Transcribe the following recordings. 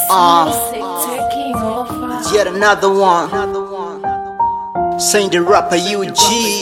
Yet another one. Saying the rapper UG.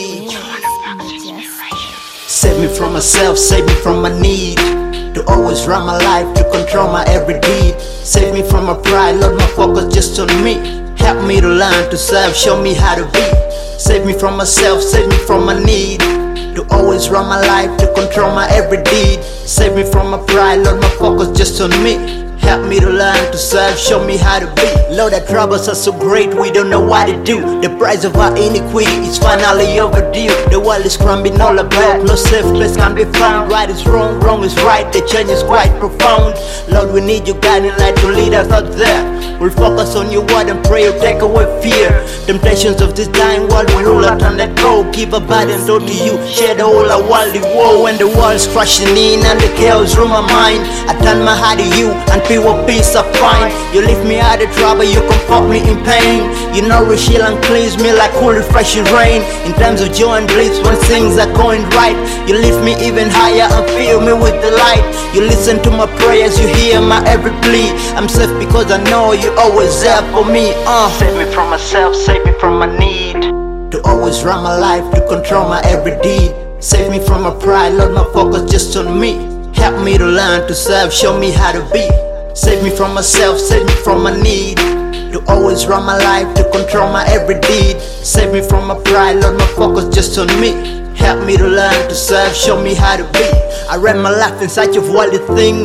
Save me from myself, save me from my need to always run my life, to control my every deed. Save me from my pride, Lord, my focus just on me. Help me to learn to serve, show me how to be. Save me from myself, save me from my need to always run my life, to control my every deed. Save me from my pride, Lord, my focus just on me. Help me to learn to serve, show me how to be. Lord, our troubles are so great, we don't know what to do. The price of our iniquity is finally overdue. The world is crumbling all about, no safe place can be found. Right is wrong, wrong is right, the change is quite profound. Lord, we need your guiding light to lead us out there. We'll focus on your word and pray, you'll take away fear. Temptations of this dying world, we rule out and let go. Give a burden to you, share the whole of worldly war. When the world's crashing in and the chaos rule my mind, I turn my heart to you and feel what peace I find. You lift me out of trouble, you comfort me in pain. You nourish, heal and cleanse me like cool refreshing rain. In times of joy and bliss, when things are going right, you lift me even higher and fill me with delight. You listen to my prayers, you hear my every plea. I'm safe because I know you always there for me. Save me from myself, save me from my need to always run my life, to control my every deed. Save me from my pride, Lord, my focus just on me. Help me to learn to serve, show me how to be. Save me from myself, save me from my need to always run my life, to control my every deed. Save me from my pride, Lord, my focus just on me. Help me to learn to serve, show me how to be. I ran my life in search of worldly things.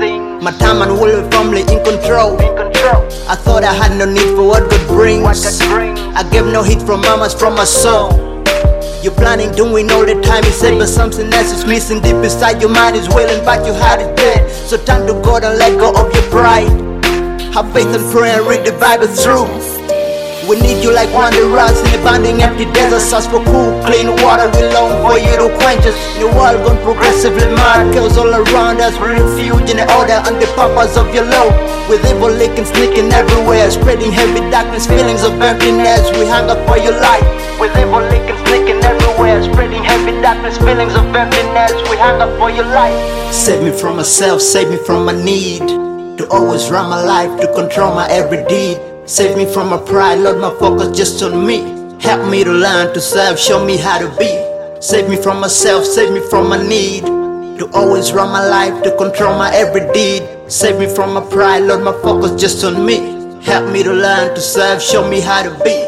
My time and will be firmly in control. I thought I had no need for what God brings. I gave no heed from mamas, from my soul. You're planning, doing all the time, you said, but something else is missing deep inside. Your mind is willing, but your heart is dead. So turn to God and let go of your pride. Have faith and pray and read the Bible through. We need you like wanderers in abandoned empty deserts. Search for cool, clean water, we long for you to quench us. Your world gone progressively mad, chaos all around us. We refuge in the order and the purpose of your love. With evil leaking, sneaking everywhere, spreading heavy darkness, feelings of emptiness. We hunger for your light. With evil leaking, sneaking everywhere, spreading heavy darkness, feelings of emptiness. We hunger for your light. Save me from myself, save me from my need to always run my life, to control my every deed. Save me from my pride, Lord, my focus just on me. Help me to learn to serve, show me how to be. Save me from myself, save me from my need to always run my life, to control my every deed. Save me from my pride, Lord, my focus just on me. Help me to learn to serve, show me how to be.